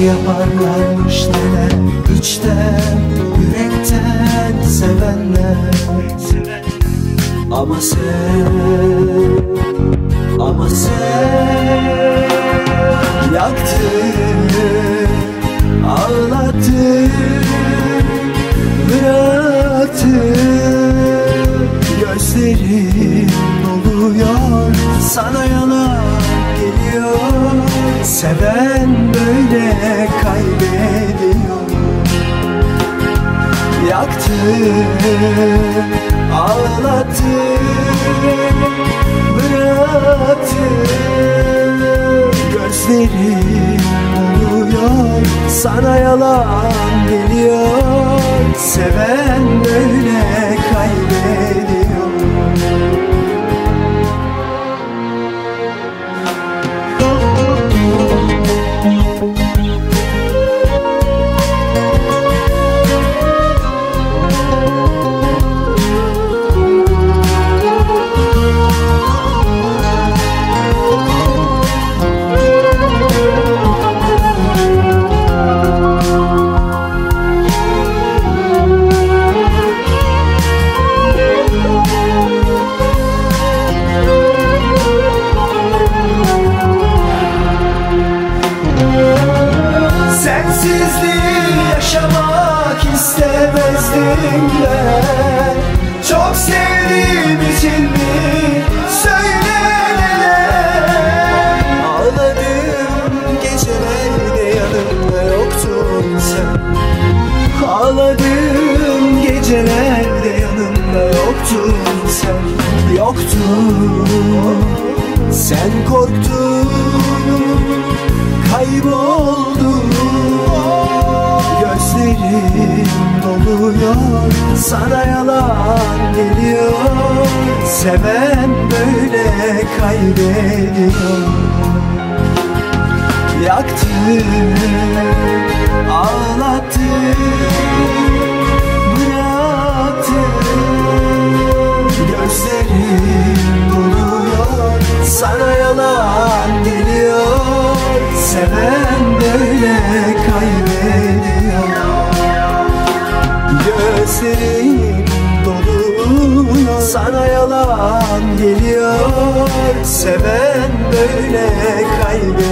yaparlarmış neler, içten, yürekten sevenler. Ama sen, ama sen yaktın, ağlattın, bıraktın. Gözlerim doluyor, sana yalan geliyor. Seven böyle kaybediyor. Yaktın, ağlattın, bıraktın. Gözlerim doluyor, sana yalan geliyor. Seven böyle kaybediyor. Sensizliği yaşamak istemezdim ben. Çok sevdiğim için mi söyle neler. Ağladım gecelerde yanımda yoktun sen. Ağladım gecelerde yanımda yoktun sen. Yoktun, sen korktun, kayboldun. Gözlerim doluyor, sana yalan geliyor. Seven böyle kaybediyor. Yaktın, ağlattın, bıraktın. Gözlerim doluyor, sana yalan geliyor. Seven böyle kaybediyor. Gözlerim doluyor, sana yalan geliyor. Seven böyle kaybediyor.